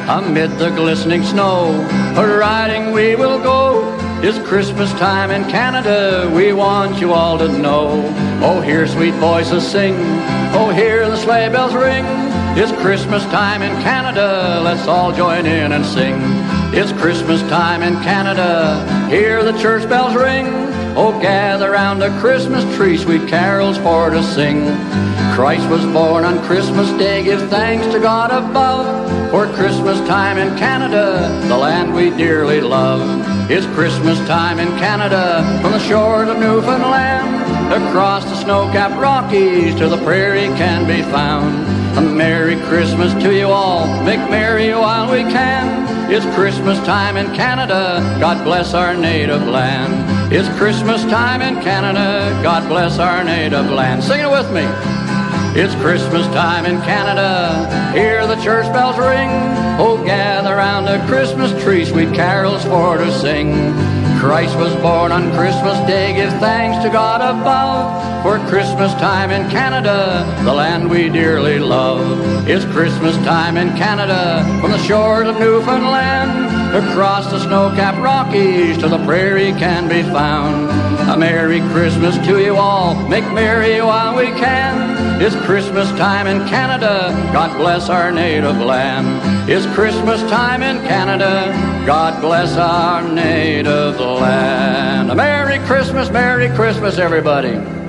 amid the glistening snow. A-riding we will go. It's Christmas time in Canada, we want you all to know. Oh, hear sweet voices sing, oh, hear the sleigh bells ring. It's Christmas time in Canada, let's all join in and sing. It's Christmas time in Canada, hear the church bells ring. Oh, gather round the Christmas tree, sweet carols for to sing. Christ was born on Christmas Day, give thanks to God above. For Christmas time in Canada, the land we dearly love. It's Christmas time in Canada, from the shores of Newfoundland, across the snow-capped Rockies to the prairie can be found. A Merry Christmas to you all, make merry while we can. It's Christmas time in Canada, God bless our native land. It's Christmas time in Canada, God bless our native land. Sing it with me. It's Christmas time in Canada, hear the church bells ring. Oh, gather round the Christmas tree, sweet carols for to sing. Christ was born on Christmas Day, give thanks to God above. For Christmas time in Canada, the land we dearly love. It's Christmas time in Canada, from the shores of Newfoundland, across the snow-capped Rockies to the prairie can be found. A Merry Christmas to you all, make merry while we can. It's Christmas time in Canada, God bless our native land. It's Christmas time in Canada, God bless our native land. A Merry Christmas, everybody.